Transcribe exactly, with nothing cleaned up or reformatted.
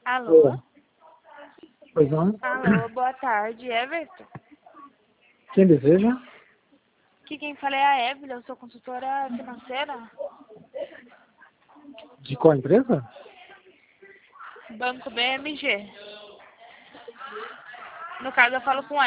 Alô? Oi. Pois não? Alô, boa tarde, Everton. Quem deseja? Aqui quem fala é a Evelyn, eu sou consultora financeira. De qual empresa? Banco B M G. No caso, eu falo com a